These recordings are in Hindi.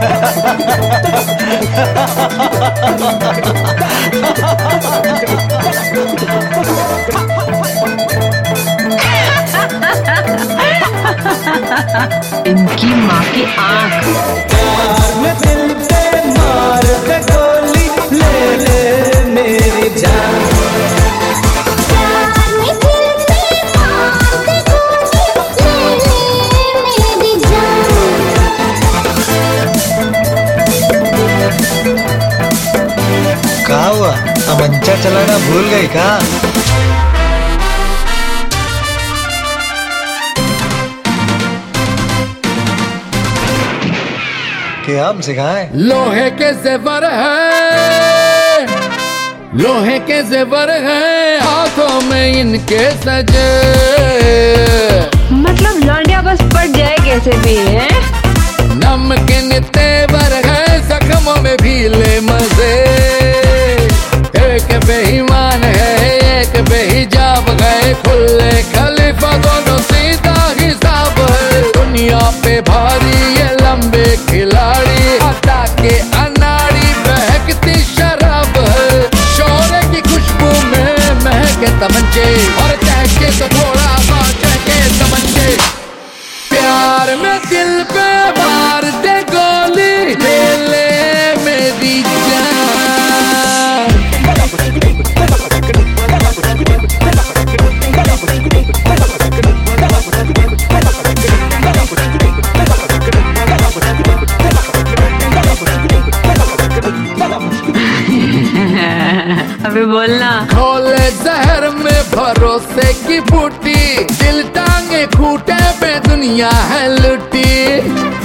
इनकी माँ की आँख। दिल पे मार दे गोली, ले ले मेरी जान। क्या हुआ, तमंचा चलाना भूल गई का? कि हम सिखाएं? लोहे के ज़ेवर है, लोहे के ज़ेवर है, हाथों में इनके सजे। मतलब लौंडिया बस पड़ जाए कैसे भी है। नमकीन तेवर है, जख्मों में भी ले मजे। एक बेईमान है, एक बेहिजाब है, खुले खलीफा दोनों सीधा हिसाब है। दुनिया पे भारी ये लंबे खिलाड़ी, अता के अनाड़ी बहकती शराब है। शोरे की खुशबू में महके तमंचे, और तहके तो थोड़ा सा चहके तमंचे। प्यार में दिल पे मार दे गोली, ले ले मेरी जान। अभी बोलना। खोले जहर में भरोसे की बूटी, दिल टांगे खूटे पे दुनिया है लुटी।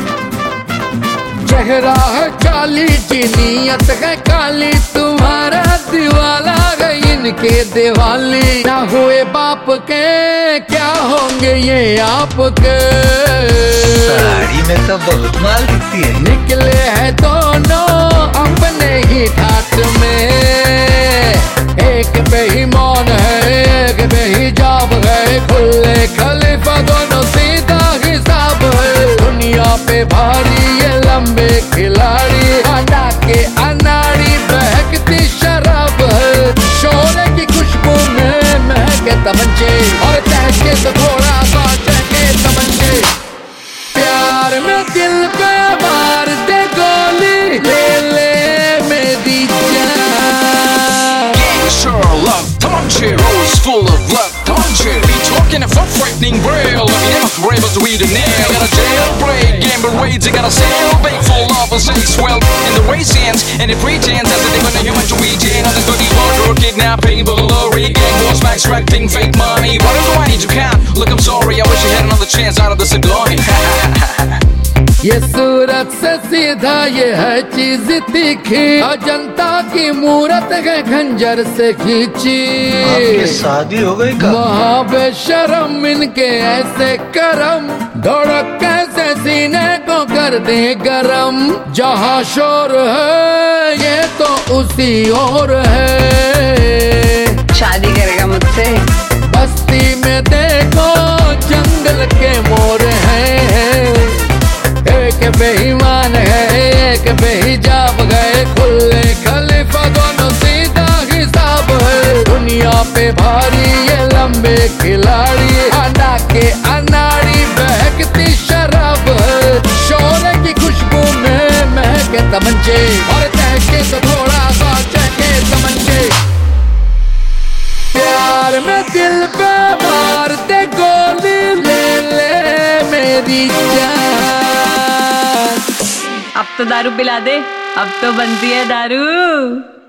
चेहरा है चाली की नीयत है काली, तुम्हारा दीवाला है इनके दिवाली। ना हुए बाप के क्या होंगे ये आपके। साड़ी में तो बहुत माल दिखती है। निकले हैं दोनों अपने ही ठाट में, एक बेईमान है, एक बेहिजाब है, खुले खलीफा दोनों सीधा हिसाब है। दुनिया पे भारी ये लंबे खिलाड़ी, अना के अनाड़ी बहकती शराब है। शोरे की खुशबू में महके तमंचे, और तहके तो थोड़ा सा चहके तमंचे। प्यार में दिल पे मार दे गोली, ले ले मेरी जान। Sure love, Tamanche, rose full of love, Tamanche. Be talking if I'm frightening braille, let me never forever to read a nail. Got a jailbreak, gamble raids, I got a sail, bake full of a sex well in the race hands, and the pretense as a thing when the human to regen on the goodie water, kidnap people, lorry, gang wars, max extracting fake money. What do I need to count? Look, I'm sorry, I wish I had another chance out of this agony. ये सूरत से सीधा ये है चीज तीखी, अजंता की मूरत है खंजर से खींची। आपकी शादी हो गई का? महाबेशरम इनके ऐसे करम, धड़क कैसे सीने को कर दे गरम। जहाँ शोर है ये तो उसी ओर है। शादी करेगा मुझसे? बस्ती में देखो जंगल के मोर हैं, एक बेईमान है, एक बेहिजाब गए, खुले खलीफा दोनों सीधा हिसाब है। दुनिया पे भारी ये लंबे खिलाड़ी, अना के अनाड़ी बहकती शराब है। शोरे की खुशबू में महके तमंचे, और तहके तो थोड़ा सा चहके तमंचे। प्यार में दिल पे मार दे गोली, ले ले मेरी जान। अब तो दारू पिला दे, अब तो बनती है दारू।